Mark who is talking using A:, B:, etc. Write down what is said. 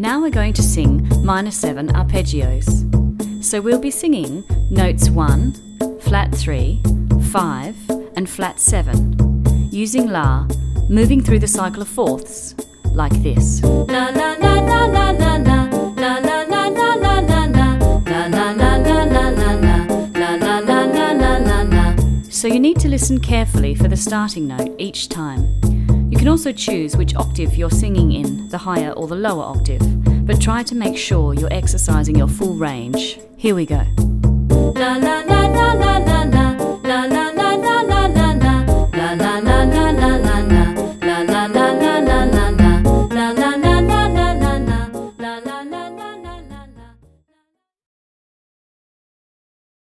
A: Now we're going to sing minor 7 arpeggios. So we'll be singing notes 1, flat 3, 5 and flat 7, using La, moving through the cycle of fourths, like this. La la la la la la la, la la la la la la la, la la la la la la la, la la la la la la la. So you need to listen carefully for the starting note each time. You can also choose which octave you're singing in, the higher or the lower octave, but try to make sure you're exercising your full range. Here we go. La la la la la la la.